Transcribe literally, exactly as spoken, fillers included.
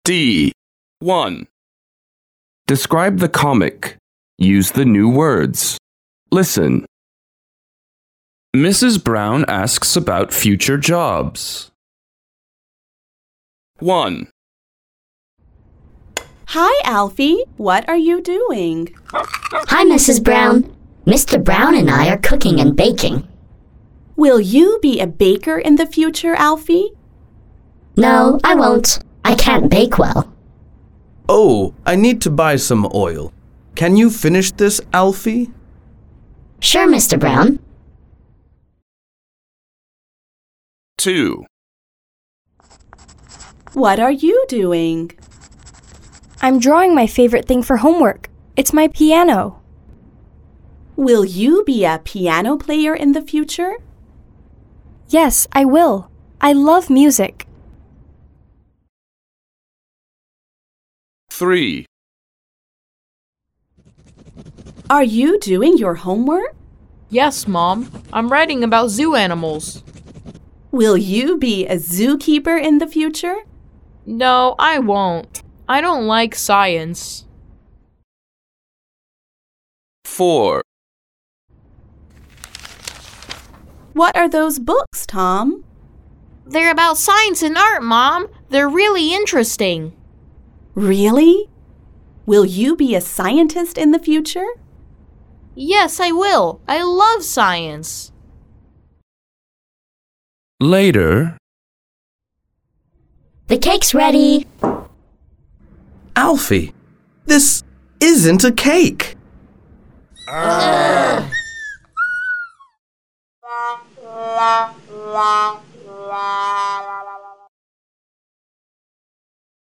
D. one. Describe the comic. Use the new words. Listen. Missus Brown asks about future jobs. one. Hi, Alfie. What are you doing? Hi, Missus Brown. Mister Brown and I are cooking and baking. Will you be a baker in the future, Alfie? No, I won't. I can't bake well. Oh, I need to buy some oil. Can you finish this, Alfie? Sure, Mister Brown. two. What are you doing? I'm drawing my favorite thing for homework. It's my piano. Will you be a piano player in the future? Yes, I will. I love music. three. Are you doing your homework? Yes, Mom. I'm writing about zoo animals. Will you be a zookeeper in the future? No, I won't. I don't like science. four. What are those books, Tom? They're about science and art, Mom. They're really interesting. Really? Will you be a scientist in the future? Yes, I will. I love science. Later. The cake's ready. Alfie, this isn't a cake. Uh.